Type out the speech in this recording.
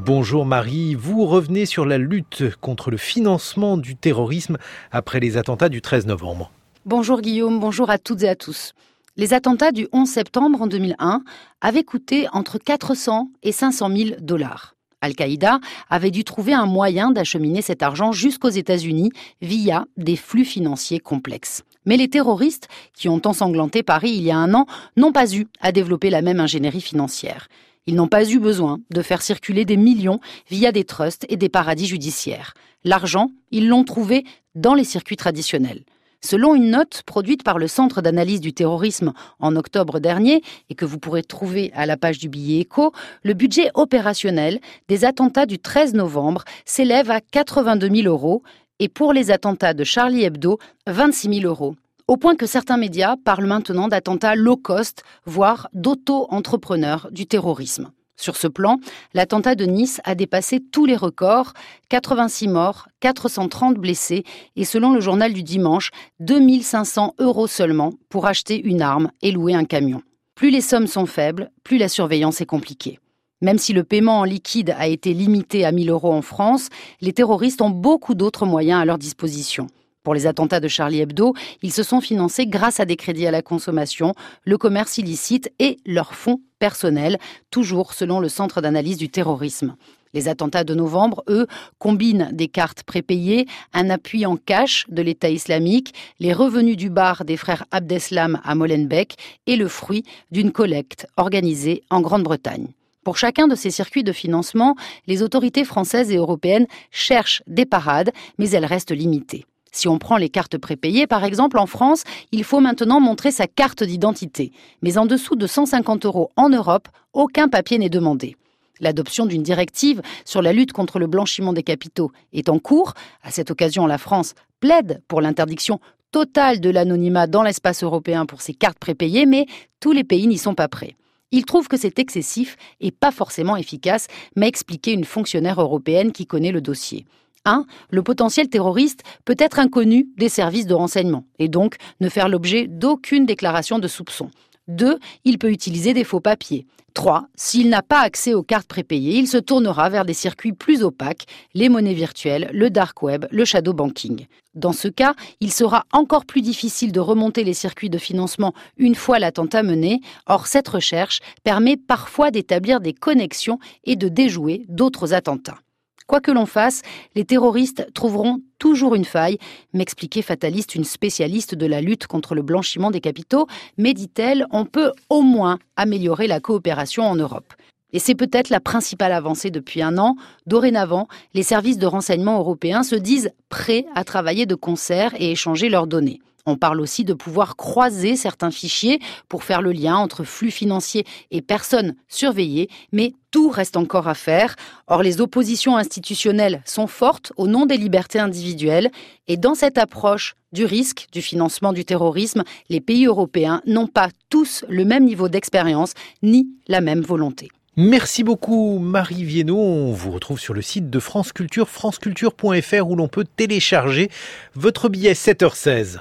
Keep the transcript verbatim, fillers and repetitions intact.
Bonjour Marie, vous revenez sur la lutte contre le financement du terrorisme après les attentats du treize novembre. Bonjour Guillaume, bonjour à toutes et à tous. Les attentats du onze septembre en deux mille un avaient coûté entre quatre cents et cinq cent mille dollars. Al-Qaïda avait dû trouver un moyen d'acheminer cet argent jusqu'aux États-Unis via des flux financiers complexes. Mais les terroristes, qui ont ensanglanté Paris il y a un an, n'ont pas eu à développer la même ingénierie financière. Ils n'ont pas eu besoin de faire circuler des millions via des trusts et des paradis judiciaires. L'argent, ils l'ont trouvé dans les circuits traditionnels. Selon une note produite par le Centre d'analyse du terrorisme en octobre dernier, et que vous pourrez trouver à la page du billet Écho, le budget opérationnel des attentats du treize novembre s'élève à quatre-vingt-deux mille euros et pour les attentats de Charlie Hebdo, vingt-six mille euros. Au point que certains médias parlent maintenant d'attentats low cost, voire d'auto-entrepreneurs du terrorisme. Sur ce plan, l'attentat de Nice a dépassé tous les records, quatre-vingt-six morts, quatre cent trente blessés et selon le journal du dimanche, deux mille cinq cents euros seulement pour acheter une arme et louer un camion. Plus les sommes sont faibles, plus la surveillance est compliquée. Même si le paiement en liquide a été limité à mille euros en France, les terroristes ont beaucoup d'autres moyens à leur disposition. Pour les attentats de Charlie Hebdo, ils se sont financés grâce à des crédits à la consommation, le commerce illicite et leurs fonds personnels, toujours selon le Centre d'analyse du terrorisme. Les attentats de novembre, eux, combinent des cartes prépayées, un appui en cash de l'État islamique, les revenus du bar des frères Abdeslam à Molenbeek et le fruit d'une collecte organisée en Grande-Bretagne. Pour chacun de ces circuits de financement, les autorités françaises et européennes cherchent des parades, mais elles restent limitées. Si on prend les cartes prépayées, par exemple, en France, il faut maintenant montrer sa carte d'identité. Mais en dessous de cent cinquante euros en Europe, aucun papier n'est demandé. L'adoption d'une directive sur la lutte contre le blanchiment des capitaux est en cours. À cette occasion, la France plaide pour l'interdiction totale de l'anonymat dans l'espace européen pour ces cartes prépayées, mais tous les pays n'y sont pas prêts. Il trouve que c'est excessif et pas forcément efficace, m'a expliqué une fonctionnaire européenne qui connaît le dossier. un. Le potentiel terroriste peut être inconnu des services de renseignement et donc ne faire l'objet d'aucune déclaration de soupçon. deux. Il peut utiliser des faux papiers. trois. S'il n'a pas accès aux cartes prépayées, il se tournera vers des circuits plus opaques, les monnaies virtuelles, le dark web, le shadow banking. Dans ce cas, il sera encore plus difficile de remonter les circuits de financement une fois l'attentat mené. Or, cette recherche permet parfois d'établir des connexions et de déjouer d'autres attentats. Quoi que l'on fasse, les terroristes trouveront toujours une faille, m'expliquait fataliste une spécialiste de la lutte contre le blanchiment des capitaux, mais dit-elle, on peut au moins améliorer la coopération en Europe. Et c'est peut-être la principale avancée depuis un an. Dorénavant, les services de renseignement européens se disent prêts à travailler de concert et échanger leurs données. On parle aussi de pouvoir croiser certains fichiers pour faire le lien entre flux financiers et personnes surveillées, mais tout reste encore à faire. Or, les oppositions institutionnelles sont fortes au nom des libertés individuelles et dans cette approche du risque du financement du terrorisme, les pays européens n'ont pas tous le même niveau d'expérience ni la même volonté. Merci beaucoup Marie Viennot. On vous retrouve sur le site de France Culture, franceculture point f r où l'on peut télécharger votre billet sept heures seize.